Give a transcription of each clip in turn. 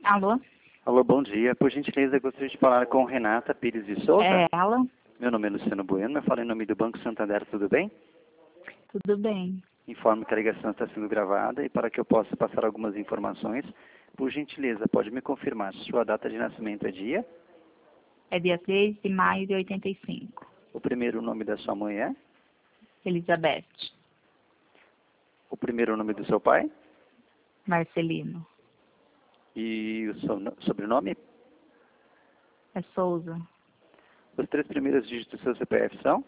Alô? Alô, bom dia. Por gentileza, gostaria de falar com Renata Pires de Souza. É ela? Meu nome é Luciano Bueno, eu falo em nome do Banco Santander, tudo bem? Tudo bem. Informo que a ligação está sendo gravada e para que eu possa passar algumas informações, por gentileza, pode me confirmar sua data de nascimento é dia? É dia 3 de maio de 85. O primeiro nome da sua mãe é? Elizabeth. O primeiro nome do seu pai? Marcelino. E o seu sobrenome? É Souza. Os três primeiros dígitos do seu CPF são?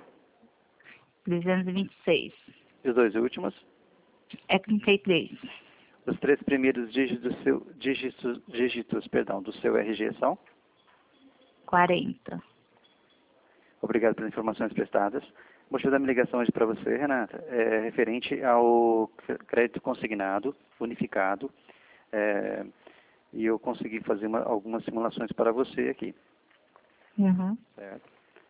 326. E os dois últimos? É 33. Os três primeiros dígitos do seu RG são? 40. Obrigado pelas informações prestadas. O motivo da minha ligação hoje para você, Renata, é referente ao crédito consignado, unificado, e eu consegui fazer algumas simulações para você aqui. Uhum. Certo?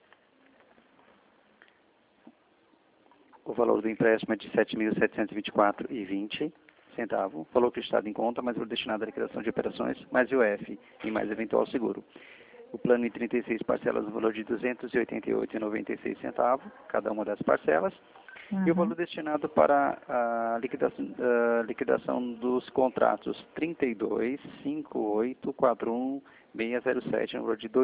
O valor do empréstimo é de R$ 7.724,20. O valor acreditado em conta, mais o destinado à liquidação de operações, mais IOF e mais eventual seguro. O plano em 36 parcelas no valor de R$ 288,96, cada uma das parcelas. Uhum. E o valor destinado para a liquidação dos contratos 32.5841.607, no valor de R$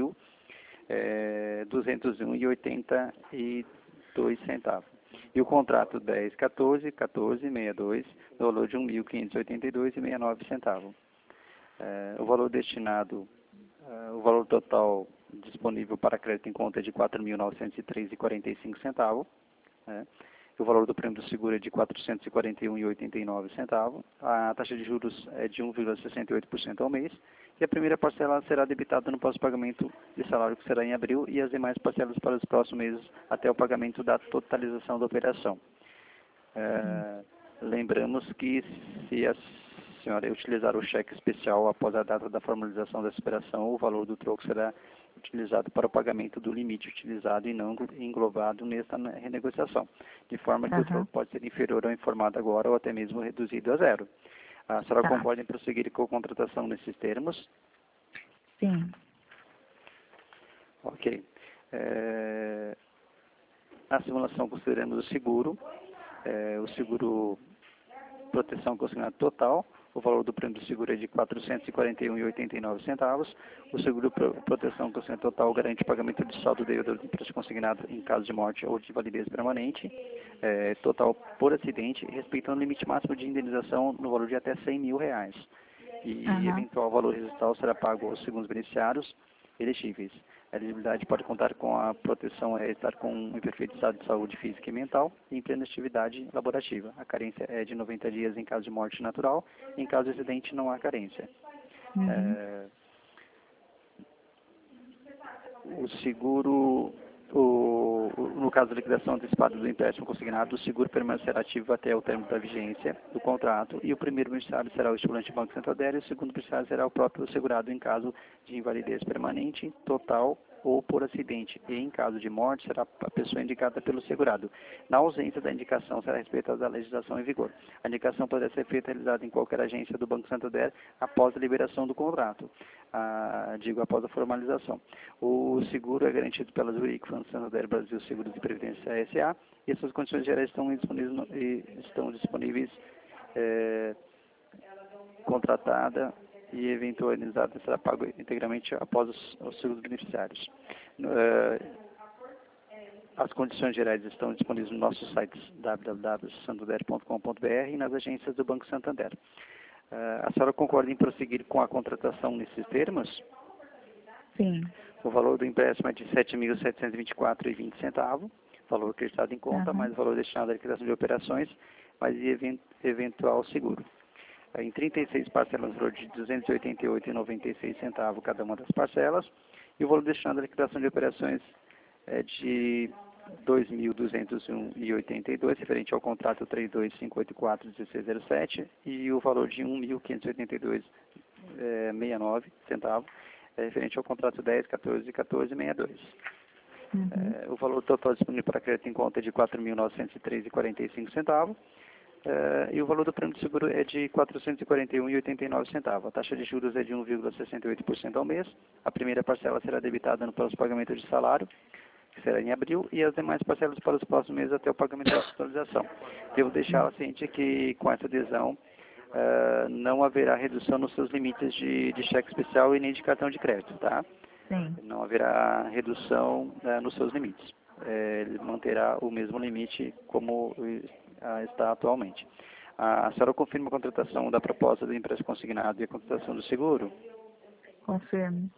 2.201,82. E o contrato 10.14.14.62, no valor de R$ 1.582,69. O valor destinado, o valor total disponível para crédito em conta é de R$ 4.903,45. O valor do prêmio do seguro é de R$ 441,89. A taxa de juros é de 1,68% ao mês. E a primeira parcela será debitada no pós-pagamento de salário, que será em abril, e as demais parcelas para os próximos meses até o pagamento da totalização da operação. Lembramos que se a senhora utilizar o cheque especial após a data da formalização dessa operação, o valor do troco será utilizado para o pagamento do limite utilizado e não englobado nesta renegociação, de forma que o troco pode ser inferior ao informado agora ou até mesmo reduzido a zero. A senhora concorda em prosseguir com a contratação nesses termos? Sim. Ok. Na simulação consideramos o seguro proteção consignado total. O valor do prêmio do seguro é de R$ 441,89. O seguro proteção consignado total garante o pagamento de saldo devedor do empréstimo consignado em caso de morte ou de validez permanente, total por acidente, respeitando o limite máximo de indenização no valor de até R$ 100 mil. E eventual valor residual será pago aos segundos beneficiários elegíveis. A elegibilidade pode contar com a proteção estar com um imperfeito estado de saúde física e mental e em plena atividade laborativa. A carência é de 90 dias em caso de morte natural. Em caso de acidente, não há carência. O seguro, no caso da liquidação antecipada do empréstimo consignado, o seguro permanecerá ativo até o término da vigência do contrato e o primeiro beneficiário será o estipulante Banco Santander e o segundo beneficiário será o próprio segurado em caso de invalidez permanente, total ou por acidente. E em caso de morte, será a pessoa indicada pelo segurado. Na ausência da indicação, será respeitada a legislação em vigor. A indicação poderá ser feita realizada em qualquer agência do Banco Santander após a liberação do contrato. Após a formalização. O seguro é garantido pela Zurich Santander Brasil Seguros e Previdência S.A. e suas condições gerais estão disponíveis contratada e eventualizada será pago integralmente após os seus beneficiários. As condições gerais estão disponíveis nos nossos sites www.santander.com.br e nas agências do Banco Santander. A senhora concorda em prosseguir com a contratação nesses termos? Sim. O valor do empréstimo é de R$ 7.724,20, valor acreditado em conta, mais o valor destinado à liquidação de operações, mais eventual seguro. Em 36 parcelas, o valor de R$ 288,96 cada uma das parcelas, e o valor destinado à liquidação de operações é de R$ 2.201,82, referente ao contrato 32.584.1607, e o valor de R$ 1.582,69, referente ao contrato 10.14.14.62. O valor total disponível para crédito em conta é de R$ 4.903,45. E o valor do prêmio de seguro é de R$ 441,89. A taxa de juros é de 1,68% ao mês. A primeira parcela será debitada no próximo pagamento de salário, que será em abril, e as demais parcelas para os próximos meses até o pagamento da atualização. Devo deixar ciente que com essa adesão não haverá redução nos seus limites de cheque especial e nem de cartão de crédito, tá? Sim. Não haverá redução nos seus limites. Ele manterá o mesmo limite como está atualmente. A senhora confirma a contratação da proposta do empréstimo consignado e a contratação do seguro? Confirmo.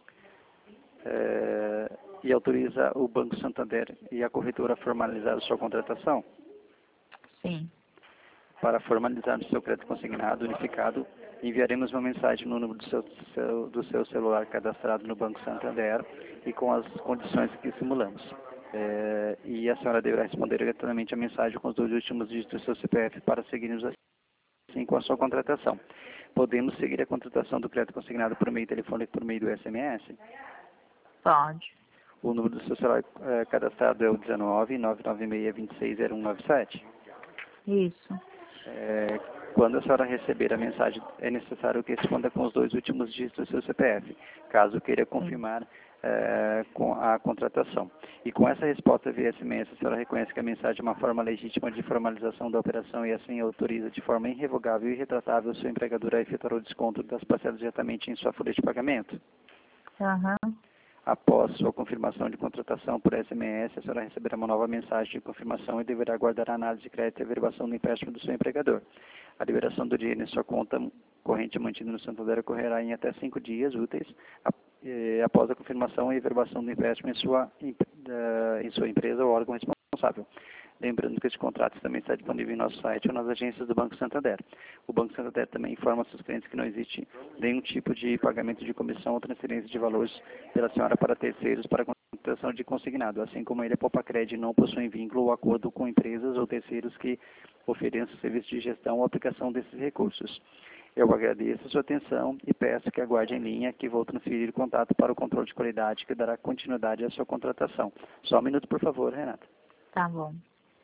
E autoriza o Banco Santander e a corretora a formalizar a sua contratação? Sim. Para formalizar o seu crédito consignado unificado, enviaremos uma mensagem no número do seu celular cadastrado no Banco Santander e com as condições que simulamos. E a senhora deverá responder eletronicamente a mensagem com os 2 últimos dígitos do seu CPF para seguirmos assim com a sua contratação. Podemos seguir a contratação do crédito consignado por meio telefônico por meio do SMS? Pode. O número do seu celular cadastrado é o 19 996 26 0197. Isso. Quando a senhora receber a mensagem, é necessário que responda com os 2 últimos dígitos do seu CPF, caso queira confirmar com a contratação. E com essa resposta via SMS, a senhora reconhece que a mensagem é uma forma legítima de formalização da operação e assim autoriza de forma irrevogável e irretratável o seu empregador a efetuar o desconto das parcelas diretamente em sua folha de pagamento. Aham. Após sua confirmação de contratação por SMS, a senhora receberá uma nova mensagem de confirmação e deverá aguardar a análise de crédito e a averbação do empréstimo do seu empregador. A liberação do dinheiro em sua conta corrente mantida no Santander ocorrerá em até 5 dias úteis após a confirmação e averbação do empréstimo em sua empresa ou órgão responsável. Lembrando que esse contrato também está disponível em nosso site ou nas agências do Banco Santander. O Banco Santander também informa seus clientes que não existe nenhum tipo de pagamento de comissão ou transferência de valores pela senhora para terceiros para contratação de consignado, assim como ele, a Popacred, não possui vínculo ou acordo com empresas ou terceiros que ofereçam serviço de gestão ou aplicação desses recursos. Eu agradeço a sua atenção e peço que aguarde em linha que vou transferir o contato para o controle de qualidade que dará continuidade à sua contratação. Só um minuto, por favor, Renata. Tá bom.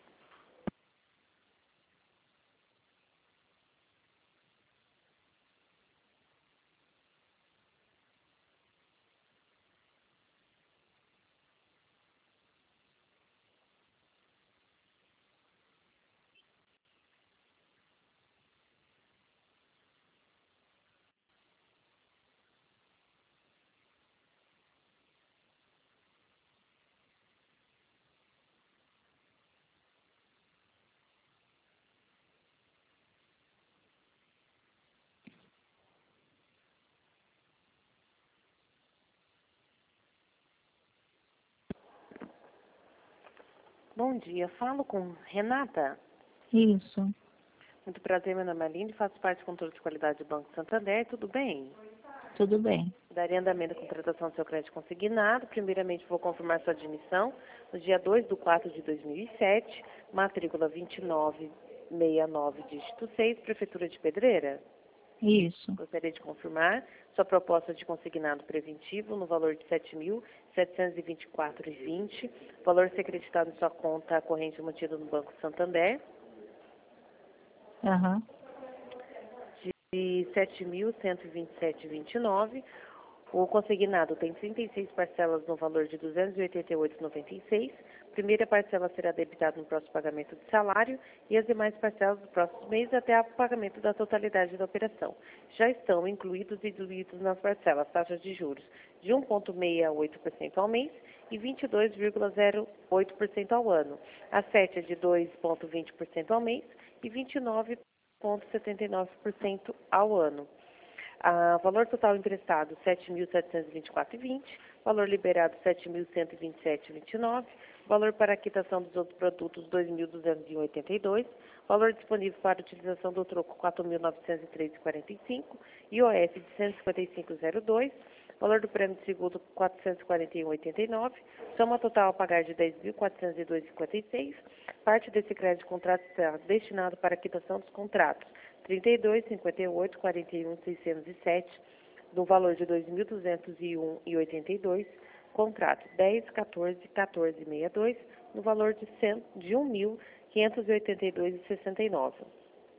Bom dia, falo com Renata. Isso. Muito prazer, meu nome é Aline, faço parte do controle de qualidade do Banco Santander, tudo bem? Tudo bem. Daria andamento à contratação do seu crédito consignado. Primeiramente, vou confirmar sua admissão no dia 2/4/2007, matrícula 2969, dígito 6, Prefeitura de Pedreira. Isso. Gostaria de confirmar sua proposta de consignado preventivo no valor de R$ 7.724,20, valor ser acreditado em sua conta corrente mantida no Banco Santander, Aham. de R$ 7.127,29. O consignado tem 36 parcelas no valor de R$ 288,96. Primeira parcela será debitada no próximo pagamento de salário e as demais parcelas do próximo mês até o pagamento da totalidade da operação. Já estão incluídos e diluídos nas parcelas taxas de juros de 1,68% ao mês e 22,08% ao ano. A 7 é de 2,20% ao mês e 29,79% ao ano. Valor total emprestado, R$ 7.724,20. Valor liberado, R$ 7.127,29. Valor para quitação dos outros produtos, R$ 2.282. Valor disponível para utilização do troco, R$ 4.903,45. IOF de R$ 155,02. Valor do prêmio de seguro, R$ 441,89. Soma total a pagar de R$ 10.402,56. Parte desse crédito de contrato será destinado para a quitação dos contratos 32, 58, 41, 607, no valor de R$ 2.201,82. Contrato 10, 14, 14,62, no valor de R$ 1.582,69.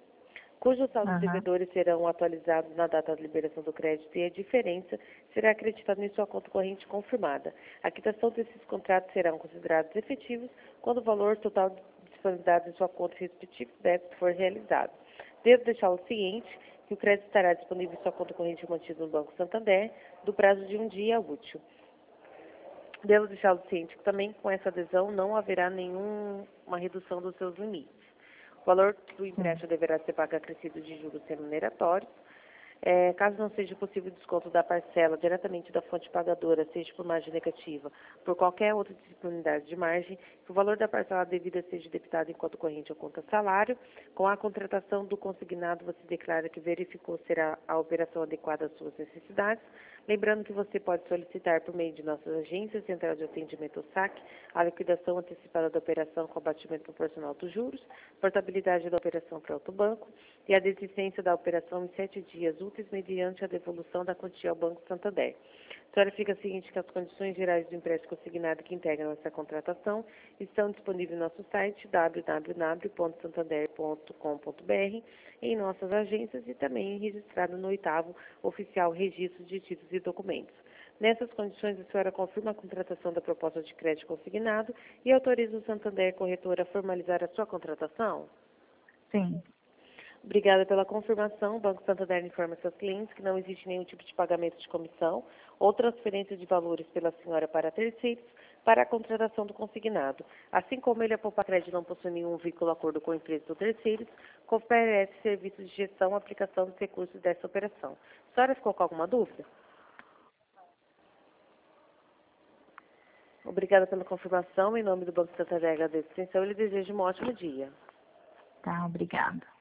cujos saldos Aham. devedores serão atualizados na data da liberação do crédito e a diferença será acreditada em sua conta corrente confirmada. A quitação desses contratos serão considerados efetivos quando o valor total disponibilizado em sua conta e respectivo débito for realizado. Devo deixá-lo ciente que o crédito estará disponível em sua conta corrente mantido no Banco Santander do prazo de um dia útil. Devo deixá-lo ciente que também com essa adesão não haverá nenhuma redução dos seus limites. O valor do empréstimo deverá ser pago acrescido de juros remuneratórios. Caso não seja possível o desconto da parcela diretamente da fonte pagadora, seja por margem negativa, por qualquer outra disponibilidade de margem, que o valor da parcela devida seja debitado em conta corrente ou conta salário. Com a contratação do consignado, você declara que verificou será a operação adequada às suas necessidades. Lembrando que você pode solicitar por meio de nossas agências, Central de Atendimento ou SAC, a liquidação antecipada da operação com abatimento proporcional dos juros, portabilidade da operação para outro banco e a desistência da operação em 7 dias úteis mediante a devolução da quantia ao Banco Santander. A senhora fica ciente que as condições gerais do empréstimo consignado que integram essa contratação estão disponíveis no nosso site www.santander.com.br, em nossas agências e também registrado no 8º Oficial Registro de Títulos e Documentos. Nessas condições, a senhora confirma a contratação da proposta de crédito consignado e autoriza o Santander Corretora a formalizar a sua contratação? Sim. Obrigada pela confirmação. O Banco Santander informa seus clientes que não existe nenhum tipo de pagamento de comissão ou transferência de valores pela senhora para terceiros para a contratação do consignado. Assim como ele, a Poupa Crédito, não possui nenhum vínculo acordo com empresas ou terceiros, oferece serviços de gestão e aplicação dos recursos dessa operação. A senhora ficou com alguma dúvida? Obrigada pela confirmação. Em nome do Banco Santander, agradeço a atenção e lhe desejo um ótimo dia. Tá, obrigada.